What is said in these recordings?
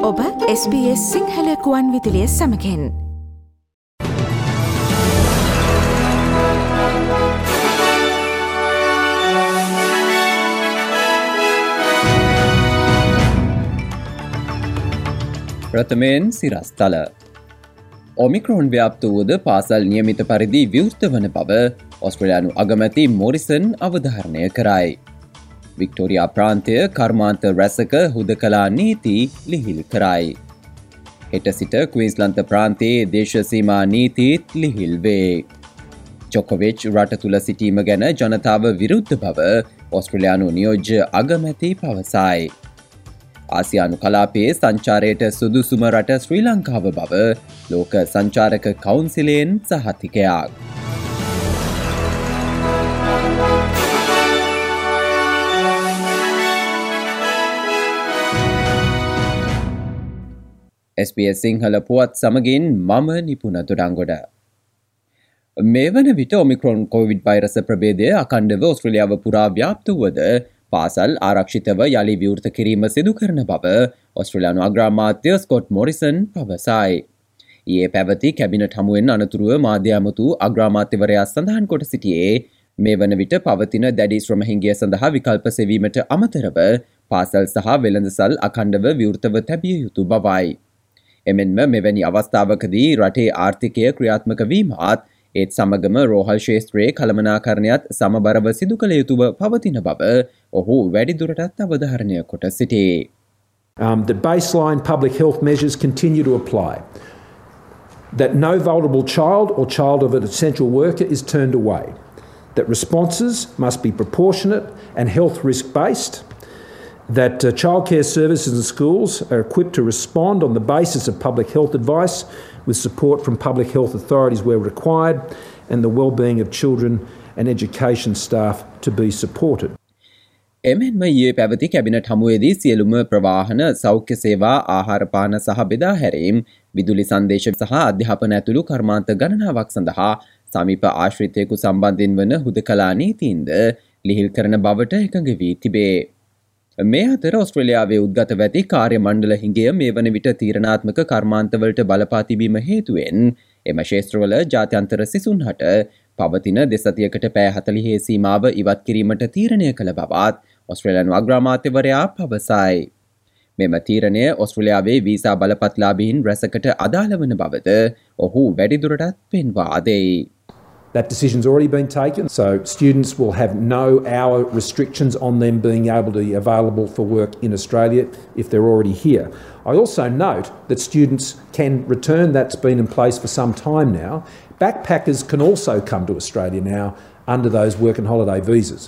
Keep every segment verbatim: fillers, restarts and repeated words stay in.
ඔබ S B S Sinhala කුවන් විදුලිය සමගින් ප්‍රථමයෙන් සිරස්තල ඔමික්‍රෝන් ව්‍යාප්ත වූද පාසල් නියමිත පරිදි විවෘත වන බව ඔස්ට්‍රේලියානු අගමැති මොරිසන් අවධාරණය කරයි. වික්ටෝරියා ප්‍රාන්තය කර්මාන්ත රැසක හුදකලා නීති ලිහිල් කරයි. හෙට සිට ක්වීන්ස්ලන්ත ප්‍රාන්තයේ දේශසීමා නීතිත් ලිහිල් වේ. ජොකොවිච් රට තුළ සිටීම ගැන ජනතාව විරුද්ධ බව ඔස්ට්‍රේලියානු නියෝජ්‍ය අගමැති පවසයි. ආසියානු කලාපයේ සංචාරයට සුදුසුම රට ශ්‍රී ලංකාව බව ලෝක සංචාරක කවුන්සිලයෙන් සහතිකයක්. S B S සිංහල පුවත් සමගින් මම නිපුණ දොඩංගොඩ. මේ වන විට ඔමික්‍රෝන් කොවිඩ් වෛරස ප්‍රභේදය අඛණ්ඩව ඔස්ට්‍රේලියාව පුරා ව්‍යාප්ත වුවද පාසල් ආරක්ෂිතව යළි විවෘත කිරීම සිදු කරන බව ඔස්ට්‍රේලියානු අග්‍රාමාත්‍ය ස්කොට් මොරිසන් පවසයි. ඊයේ පැවති කැබිනට් හමුවෙන් අනතුරුව මාධ්‍ය ඇමතු අග්‍රාමාත්‍යවරයා සඳහන් කොට සිටියේ මේ වන විට පවතින දැඩි ශ්‍රමහිංගිය සඳහා විකල්ප සෙවීමට අමතරව පාසල් සහ වෙළඳසල් අඛණ්ඩව විවෘතව තැබිය යුතු බවයි. එමෙන්ම මෙවැනි අවස්ථාවකදී රටේ ආර්ථිකය ක්‍රියාත්මක වීමත් ඒත් සමගම රෝහල් ශේත්‍රයේ කළමනාකරණයත් සමබරව සිදු කළ යුතුව පවතින බව ඔහු වැඩිදුරටත් අවධාරණය කොට සිටී. Um, the baseline public health measures continue to apply. That no vulnerable child or child of an essential worker is turned away. That responses must be proportionate and health risk based. That uh, childcare services and schools are equipped to respond on the basis of public health advice with support from public health authorities where required, and the well-being of children and education staff to be supported. එමෙන්ම ඊයේ පැවති cabinet හමුවේදී සියලුම ප්‍රවාහන සෞඛ්‍ය සේවා ආහාර පාන සහ බෙදා හැරීම් විදුලි සංදේශ සහ අධ්‍යාපන ඇතුළු කර්මාන්ත ගණනාවක් සඳහා සමීප ආශ්‍රිතයෙකු සම්බන්ධයෙන් වන හුදකලා නීතීන්ද ලිහිල් කරන බවට එකඟ වී තිබේ. මේ අතර ඔස්ට්‍රේලියාවේ උද්ගතව ඇති කාර්ය මණ්ඩල හිඟය මේ වන විට තීරණාත්මක කර්මාන්තවලට බලපා තිබීම හේතුවෙන් එම ක්ෂේත්‍රවල ජාත්‍යන්තර සිසුන්හට පවතින දෙසතියකට පැය හතළිහේ සීමාව ඉවත් කිරීමට තීරණය කළ බවත් ඔස්ට්‍රේලියානු අග්‍රාමාත්‍යවරයා පවසයි. මෙම තීරණය ඔස්ට්‍රේලියාවේ වීසා බලපත්ලාභීන් රැසකට අදාළ වන බවද ඔහු වැඩිදුරටත් පෙන්වා දෙයි. That decision's already been taken, so students will have no hour restrictions on them being able to be available for work in Australia if they're already here. I also note that students can return. That's been in place for some time now. Backpackers can also come to Australia now under those work and holiday visas.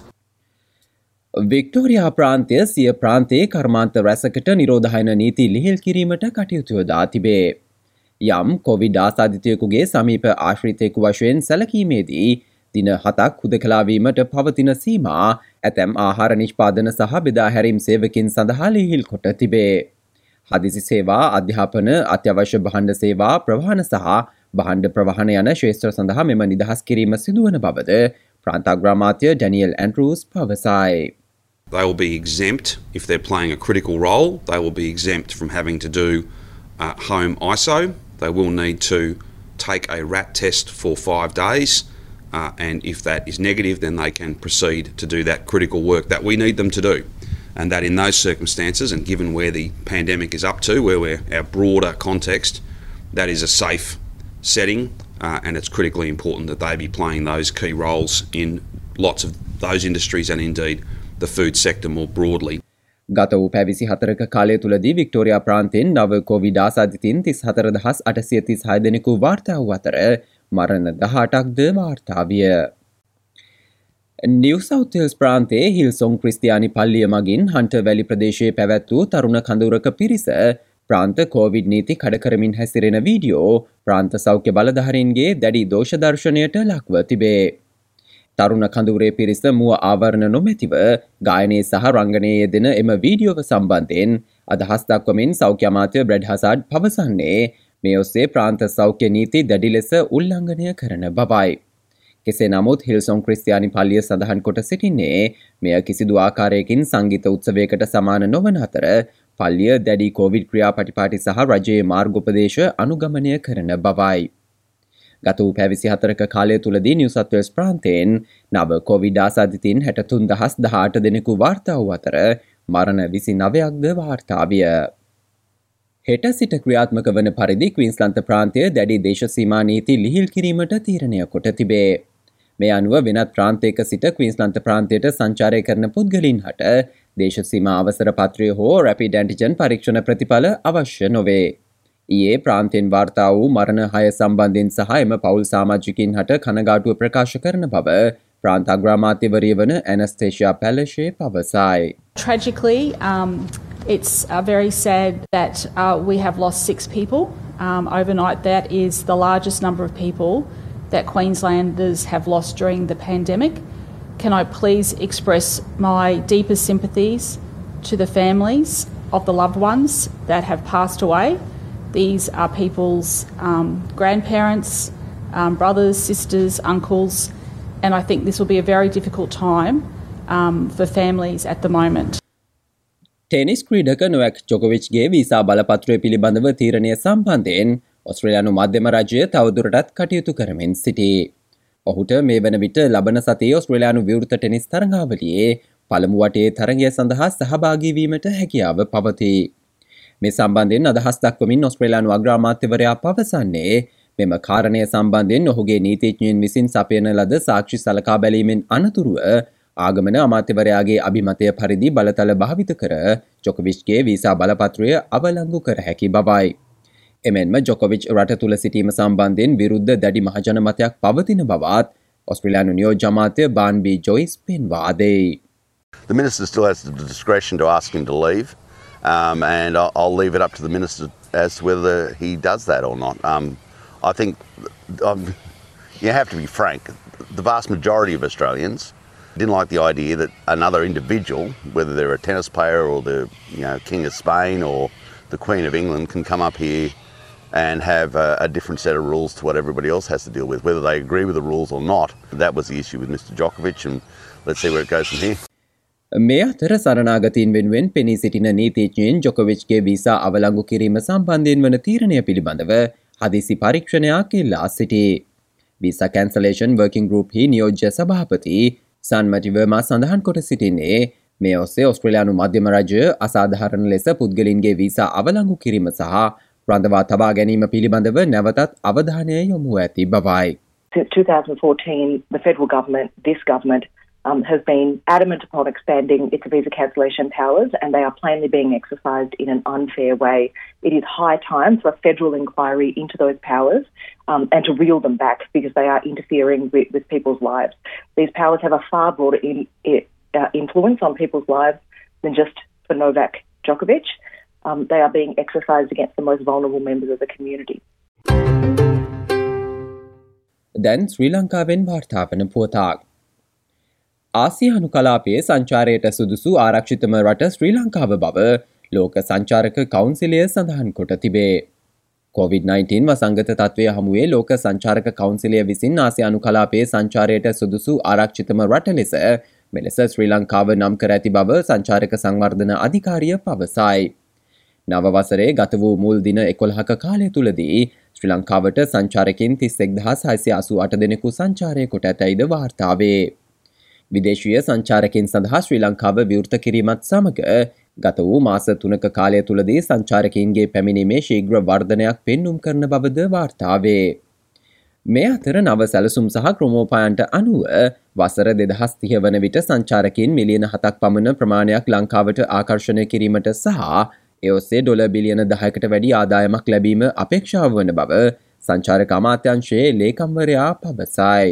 Victoria ප්‍රාන්තය සිය ප්‍රාන්තයේ කර්මාන්ත රැසකට නිරෝධායන නීති ලිහිල් කිරීමට කටයුතු යොදා තිබේ. යම් කොවිඩ් ආසාදිතයෙකුගේ සමීප ආශ්‍රිතයෙකු වශයෙන් සැලකීමේදී දින හතක් හුදකලාවීමට පවතින සීමා ඇතැම් ආහාර නිෂ්පාදන සහ බෙදා හැරීම් සේවකින් සඳහා ලිහිල් කොට තිබේ. හදිසි සේවා, අධ්‍යාපන, අත්‍යවශ්‍ය භාණ්ඩ සේවා, ප්‍රවාහන සහ භාණ්ඩ ප්‍රවාහන යන ක්ෂේත්‍ර සඳහා මෙම නිදහස් කිරීම සිදුවන බවද ප්‍රාන්ත අග්‍රාමාත්‍ය ඩැනියල් ඇන්ඩ්‍රූස් පවසයි. They will be exempt if they're playing a critical role. They will be exempt from having to do uh, home I S O. They will need to take a R A T test for five days, uh, and if that is negative, then they can proceed to do that critical work that we need them to do. And that in those circumstances, and given where the pandemic is up to, where we're our broader context, that is a safe setting, uh, and it's critically important that they be playing those key roles in lots of those industries and indeed the food sector more broadly. ගත වූ පැවිසි හතරක කාලය තුළදී Victoria ප්‍රාන්තයෙන් නව Covid ආසාදිතින් තිස් හතර දහස් අටසිය තිස් හය දෙනෙකු වාර්තා වූ අතර මරණ දහඅටක්ද වාර්තා විය. නිව් සවුත් වෙල්ස් ප්‍රාන්තයේ හිල්සොන් ක්‍රිස්තියානි පල්ලිය මගින් හන්ටර් වැලි ප්‍රදේශයේ පැවැත් වූ තරුණ කඳවුරක පිරිස ප්‍රාන්ත කොවිඩ් නීති කඩ කරමින් හැසිරෙන වීඩියෝ ප්‍රාන්ත සෞඛ්‍ය බලධාරීන්ගේ දැඩි දෝෂ දර්ශනයට ලක්ව තිබේ. තරුණ කඳුරේ පිරිස මුව ආවරණ නොමැතිව ගායනයේ සහ රංගනයේ යෙදෙන එම වීඩියෝව සම්බන්ධයෙන් අදහස් දක්වමින් සෞඛ්‍ය අමාත්‍ය බ්‍රැඩ් හසාඩ් පවසන්නේ මේ ඔස්සේ ප්‍රාන්ත සෞඛ්‍ය නීති දැඩි ලෙස උල්ලංඝනය කරන බවයි. කෙසේ නමුත් හිල්සොන් ක්‍රිස්තියානි පල්ලිය සඳහන් කොට සිටින්නේ මෙය කිසිදු ආකාරයකින් සංගීත උත්සවයකට සමාන නොවන අතර පල්ලිය දැඩි කොවිඩ් ක්‍රියාපටිපාටි සහ රජයේ මාර්ගෝපදේශ අනුගමනය කරන බවයි. ගත වූ පැවිසි හතරක කාලය තුළදී නිව් සවුත් වේල්ස් ප්‍රාන්තයෙන් නව කොවිඩ් ආසාදිතින් හැටතුන් දහස් දහඅට දෙනෙකු වාර්තා වූ අතර මරණ විසි නවයක්ද වාර්තා විය. හෙට සිට ක්‍රියාත්මක වන පරිදි ක්වීන්ස්ලන්ත ප්‍රාන්තය දැඩි දේශසීමා නීති ලිහිල් කිරීමට තීරණය කොට තිබේ. මේ අනුව වෙනත් ප්‍රාන්තයක සිට ක්වීන්ස්ලන්ත ප්‍රාන්තයට සංචාරය කරන පුද්ගලින් හට දේශසීමා අවසර පත්‍රය හෝ රැපිඩ් ඇන්ටිජන් පරීක්ෂණ ප්‍රතිඵල අවශ්‍ය නොවේ. ඊයේ ප්‍රාන්තයෙන් වාර්තා වූ මරණ හය සම්බන්ධයෙන් සහ එම පවුල් සමාජිකින් හට කනගාටුව ප්‍රකාශ කරන බව ප්‍රාන්ත අග්‍රාමාත්‍යවරිය වන ඇනස්තේෂියා පැලෂේ පවසයි. Tragically, um, it's uh, very sad that uh, we have lost six people um, overnight. That is the largest number of people that Queenslanders have lost during the pandemic. Can I please express my deepest sympathies to the families of the loved ones that have passed away. These are people's um, grandparents, um, brothers, sisters, uncles, and I think this will be a very difficult time um, for families at the moment. Tennis ක්‍රීඩක Novak ජොකොවිච්ගේ visa බලපත්‍රය පිළිබඳව තීරණය සම්බන්ධයෙන් ඔස්ට්‍රේලියානු මධ්‍යම රජය තවදුරටත් කටයුතු කරමින් සිටී. ඔහුට මේ වන විට ලබන සතියේ ඔස්ට්‍රේලියානු විවෘත ටෙනිස් තරඟාවලියේ පළමු වටේ තරඟය සඳහා සහභාගී වීමට හැකියාව පවතී. මේ සම්බන්ධයෙන් අදහස් දක්වමින් ඔස්ට්‍රේලියානු අග්‍රාමාත්‍යවරයා පවසන්නේ මෙම කාරණය සම්බන්ධයෙන් ඔහුගේ නීතිඥයින් විසින් සපයන ලද සාක්ෂි සලකා බැලීමෙන් අනතුරුව ආගමන අමාත්‍යවරයාගේ අභිමතය පරිදි බලතල භාවිත කර ජොකොවිච්ගේ වීසා බලපත්‍රය අවලංගු කර හැකි බවයි. එමෙන්ම ජොකොවිච් රට තුළ සිටීම සම්බන්ධයෙන් විරුද්ධ දැඩි මහජනමතයක් පවතින බවත් ඔස්ට්‍රේලියානු නියෝජ්‍ය අමාත්‍ය බාන්බි ජොයිස් පෙන්වා දෙයි. The minister still has the discretion to ask him to leave. Um, and I'll, I'll leave it up to the minister as to whether he does that or not. Um, I think um, you have to be frank. The vast majority of Australians didn't like the idea that another individual, whether they're a tennis player or the you know King of Spain or the Queen of England, can come up here and have a, a different set of rules to what everybody else has to deal with, whether they agree with the rules or not. That was the issue with Mister Djokovic, and let's see where it goes from here. මේ අතර සරණාගතීන් වෙනුවෙන් පෙනී සිටින නීතිඥයින් ජොකොවිච්ගේ visa අවලංගු කිරීම සම්බන්ධයෙන් වන තීරණය පිළිබඳව හදිසි පරීක්ෂණයක් ඉල්ලා සිටී. වීසා කැන්සලේෂන් වර්කින් ගෲප් හි නියෝජ්‍ය සභාපති සන්මටි වර්මා සඳහන් කොට සිටින්නේ මේ ඔස්සේ ඔස්ට්‍රේලියානු මධ්‍යම රජය අසාධාරණ ලෙස පුද්ගලින්ගේ වීසා අවලංගු කිරීම සහ රඳවා තබා ගැනීම පිළිබඳව නැවතත් අවධානය යොමු ඇති බවයි. Since two thousand fourteen, the federal government, this government, Um, has been adamant upon expanding its visa cancellation powers, and they are plainly being exercised in an unfair way. It is high time for a federal inquiry into those powers um, and to reel them back because they are interfering with, with people's lives. These powers have a far broader in, uh, influence on people's lives than just for Novak Djokovic. Um, they are being exercised against the most vulnerable members of the community. දැන් ශ්‍රී ලංකාවෙන් වාර්තා වන පුවතක්. ආසියානු කලාපයේ සංචාරයට සුදුසු ආරක්ෂිතම රට ශ්‍රී ලංකාව බව ලෝක සංචාරක කවුන්සිලය සඳහන් කොට තිබේ. කොවිඩ් නයින්ටීන් වසංගත තත්ත්වය හමුවේ ලෝක සංචාරක කවුන්සිලය විසින් ආසියානු කලාපයේ සංචාරයට සුදුසු ආරක්ෂිතම රට ලෙස මෙලෙස ශ්‍රී ලංකාව නම් කර ඇති බව සංචාරක සංවර්ධන අධිකාරිය පවසයි. නව වසරේ ගත වූ මුල් දින එකොළහක කාලය තුලදී ශ්‍රී ලංකාවට සංචාරකින් තිස් එක් දහස් හයසිය අසූ අට දෙනෙකු සංචාරය කොට ඇතැයිද වාර්තා වේ. විදේශීය සංචාරකින් සඳහා ශ්‍රී ලංකාව විවෘත කිරීමත් සමග ගත වූ මාස තුනක කාලය තුලදී සංචාරකයින්ගේ පැමිණීමේ ශීඝ්‍ර වර්ධනයක් පෙන්නුම් කරන බවද වාර්තා වේ. මේ අතර නව සැලසුම් සහ ක්‍රමෝපායන්ට අනුව වසර දෙදහස් තිහ වන විට සංචාරකයින් මිලියන හතක් පමණ ප්‍රමාණයක් ලංකාවට ආකර්ෂණය කිරීමට සහ ඒ ඔස්සේ ඩොලර් බිලියන දහයකට වැඩි ආදායමක් ලැබීම අපේක්ෂාව වන බව සංචාරක අමාත්‍යාංශයේ ලේකම්වරයා පවසයි.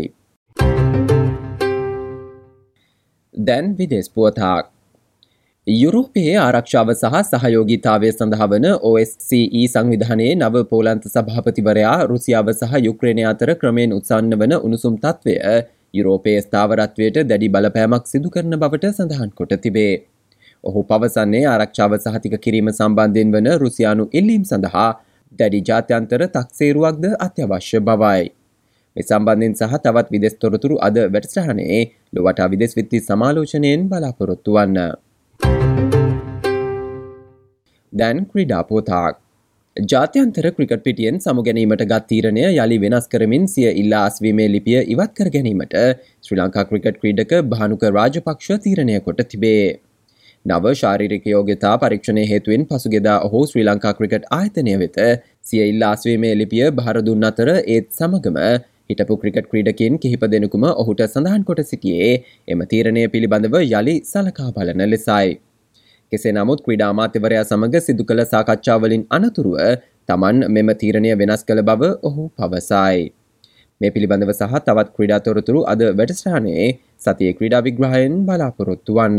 දැන් විදේශ පුවතක්. යුරෝපයේ ආරක්ෂාව සහ සහයෝගීතාවය සඳහා වන O S C E සංවිධානයේ නව පෝලන්ත සභාපතිවරයා රුසියාව සහ යුක්‍රේනය අතර ක්‍රමයෙන් උත්සන්න වන උණුසුම් තත්ත්වය යුරෝපයේ ස්ථාවරත්වයට දැඩි බලපෑමක් සිදු කරන බවට සඳහන් කොට තිබේ. ඔහු පවසන්නේ ආරක්ෂාව සහතික කිරීම සම්බන්ධයෙන් වන රුසියානු ඉල්ලීම් සඳහා දැඩි ජාත්‍යන්තර තක්සේරුවක්ද අත්‍යවශ්‍ය බවයි. මේ සම්බන්ධයෙන් සහ තවත් විදේශ තොරතුරු අද වැඩසටහනේ ලොවටා විදේශ විත්ති සමාලෝචනයෙන් බලාපොරොත්තු වන්න. දැන් ක්‍රීඩා පොතක්. ජාත්‍යන්තර ක්‍රිකට් පිටියෙන් සමු ගැනීමට ගත් තීරණය යළි වෙනස් කරමින් සිය ඉල්ලා අස්වීමේ ලිපිය ඉවත් කර ගැනීමට ශ්‍රී ලංකා ක්‍රිකට් ක්‍රීඩක භානුක රාජපක්ෂ තීරණය කොට තිබේ. නව ශාරීරික යෝග්‍යතා පරීක්ෂණය හේතුවෙන් පසුගියදා ඔහු ශ්‍රී ලංකා ක්‍රිකට් ආයතනය වෙත සිය ඉල්ලා අස්වීමේ ලිපිය බහර දුන් අතර ඒත් සමගම හිටපු ක්‍රිකට් ක්‍රීඩකින් කිහිප දෙනෙකුම ඔහුට සඳහන් කොට සිටියේ එම තීරණය පිළිබඳව යළි සලකා බලන ලෙසයි. කෙසේ නමුත් ක්‍රීඩා අමාත්‍යවරයා සමග සිදු කළ සාකච්ඡාවලින් අනතුරුව තමන් මෙම තීරණය වෙනස් කළ බව ඔහු පවසයි. මේ පිළිබඳව සහ තවත් ක්‍රීඩා තොරතුරු අද වැඩසටහනේ සතියේ ක්‍රීඩා විග්‍රහයෙන් බලාපොරොත්තු වන්න.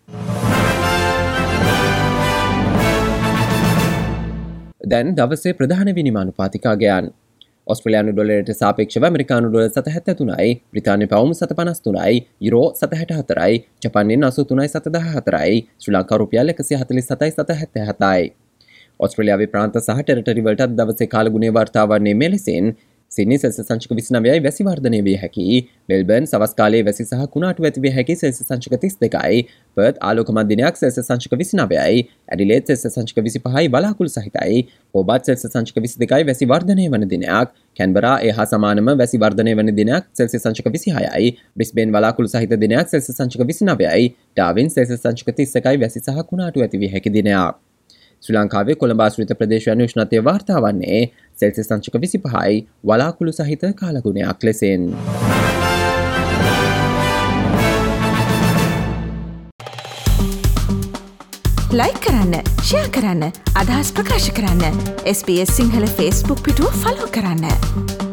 දැන් දවසේ ප්‍රධාන විනිමානුපාතිකාගයන්. ඔස්ට්‍රේලියානු ඩොලරයට සාපේක්ෂව ඇමරිකානු ඩොලර් සත හැත්තෑ තුනයි, බ්‍රිතාන්‍ය පවුම් සත පනස් තුනයි, යුරෝ සත හැට හතරයි, ජපාන් යෙන් අසූ තුනයි සත දහ හතරයි, ශ්‍රී ලංකා රුපියල් එකසිය හතළිස් සතයි සත හැත්තෑ හතයි. ඔස්ට්‍රේලියාවේ ප්‍රාන්ත සහ ටෙරිටරි වලට දවසේ කාලගුණය වාර්තා වන්නේ මෙලෙසින්: සිඩ්නි සෙල්සියස් සංචක විසිනවයයි වැසි වර්ධනය විය හැකි, මෙල්බර්න් සවස් කාලයේ වැසි සහ කුණාටු ඇති විය හැකි සෙල්සියස් සංචක තිස් දෙකයි, පර්ත් ආලෝකමත් දිනයක් සෙල්සියස් සංචක විසිනවයයි, ඇඩිලේඩ් සෙල්සියස් සංචක විසිපහයි වලාකුළු සහිතයි, හෝබාට් සෙල්සියස් සංචක විසි දෙකයි වැසි වර්ධනය වන දිනයක්, කැන්බරා ඒ හා සමානම වැසි වර්ධනය වන දිනයක් සෙල්සියස් සංචක විසිහයයි, බ්‍රිස්බේන් වලාකුළු සහිත දිනයක් සෙල්සියස් සංචක විසිනවයයි, ඩාවින් සෙල්සියස් සංචක තිස් එකයි වැසි සහ කුණාටු ඇති විය හැකි දිනයක්. ශ්‍රී ලංකාවේ කොළඹ ආශ්‍රිත ප්‍රදේශයන් උෂ්ණත්වය වාර්තා වන්නේ සෙල්සියස් සංචක විසිපහයි වලාකුළු සහිත කාලගුණයක් ලෙසින්. ලයික් කරන්න, ෂෙයා කරන්න, අදහස් ප්‍රකාශ කරන්න. S B S Sinhala Facebook පිටුව ෆලෝ කරන්න.